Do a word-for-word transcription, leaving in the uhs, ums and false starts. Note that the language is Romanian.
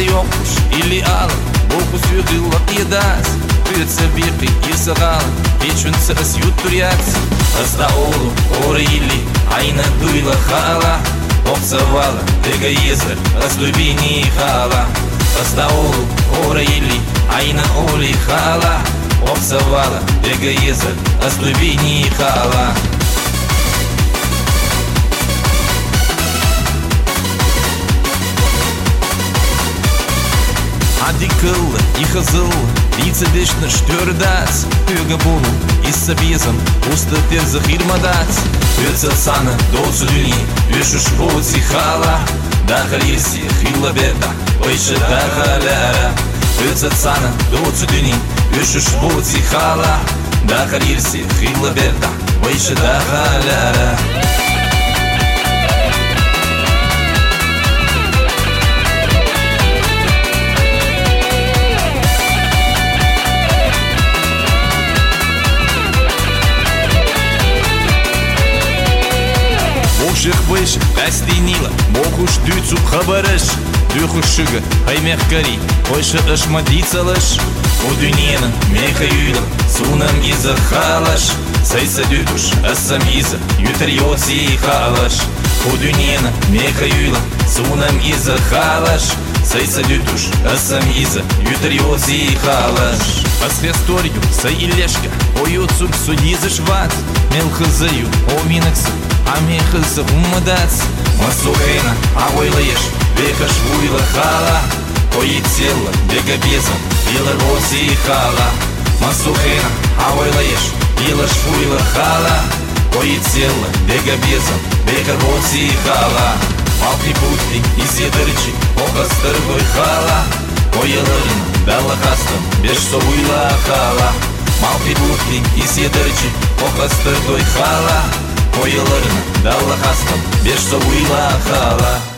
Асы yokmuş ili alın Boku sürdülat yedaz Tüyetse birki irse kalın Geçünse ıs yutturyats Izda oğlu ore ili Ayna duyla hala Обзывала эгоизр Ыз любини хала Ызда oğlu ore ili Ayna oli hala Обзывала эгоизр Ыз любини хала Адикыл и хызыл Лица вечно штёрдац Тюга булу и сабизм Уста терза хирмадац Тюца сана доцу дюни Вешуш боци хала Да халирси хилла беда Ойша да халяра Тюца сана доцу дюни Вешуш боци хала Да халирси хилла беда Ойша да халяра Оших выше, гостинила, мохуш дюцу хабарыш Дюхушыга, хаймехкари, ойша ашмадицалыш У дюнена, меха юйла, сунам иза халаш Сайса дютуш, асам иза, ютарьоци халаш У дюнена, меха юйла, сунам иза халаш Сайса дютуш, асам иза, ютарьоци халаш Асхесторью, сай илешка, ойоцук судиза шват Мелхазаю, о минаксу Амехасы умадац Масухена, а ойлаешь Бекаш вуйла хала Ой тело, бега безом Била рози хала Масухена, а ойлаешь Билаш вуйла хала Ой тело, бега безом Бега рози хала Малки путни и седырчи Охастыр гой хала Ой ларина, дала хастам Беш со вуйла хала Малки путни и седырчи Охастыр гой хала Oylarını dalla hastım bir soğuyla kala